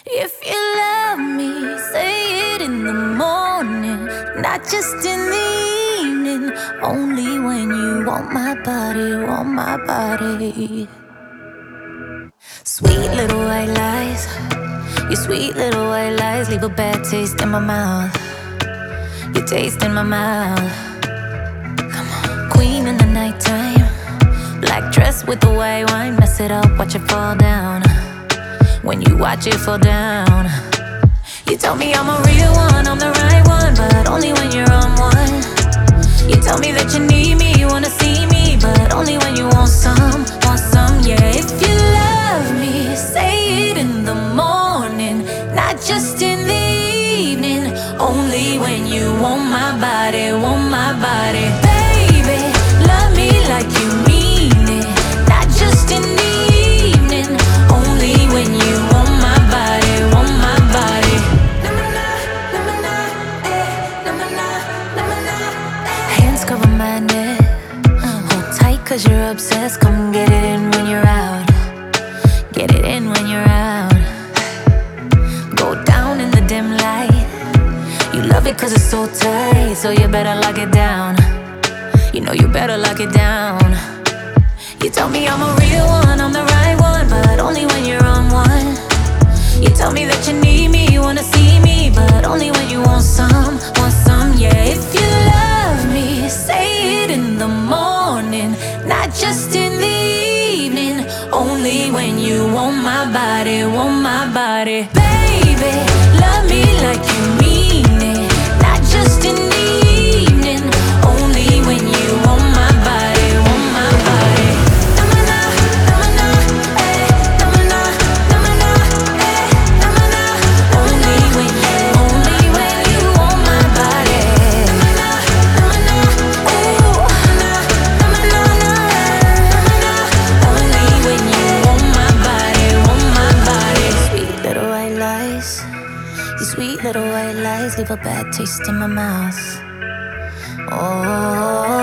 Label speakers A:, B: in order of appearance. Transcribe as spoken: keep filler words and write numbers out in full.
A: If you love me, say it in the morning, not just in the evening. Only when you want my body, want my body. Sweet little white lies, your sweet little white lies leave a bad taste in my mouth. Your taste in my mouth. Come on. Queen in the nighttime, black dress with the white wine, mess it up, watch it fall down. When you watch it fall down, you tell me I'm a real one, I'm the right one, but only when you're on one. You tell me that you need me, you wanna see me, but only when you want some, want some, yeah. If you love me, say it in the morning, not just in the evening. Only when you want my body, want my body. Baby, love me like you mean it, not just in the evening. Only when you want my body, want my body. Hands cover my neck, hold tight cause you're obsessed. Come get it in when you're out, get it in when you're out. Go down in the dim light, you love it cause it's so tight, so you better lock it down. You know you better lock it down. You tell me I'm a real one, I'm the right one, but only when you're on one. You tell me that you need me, you wanna see me, but only when you want some, want some, yeah. If you love me, say it in the morning, not just in the evening. Only when you want my body, want my body. Baby, love me like you mean it, not just in the evening. Only when you want my body, want my body. Na-na-na, na-na-na, eh, na-na-na, na-na-na, eh, na-na-na. Only when you, only when you want my body. Na-na-na, na-na-na, ooh, na-na-na, na-na-na, na-na-na. Only when you want my body, want my body. Sweet little white lies, your sweet little white lies leave a bad taste in my mouth. Oh.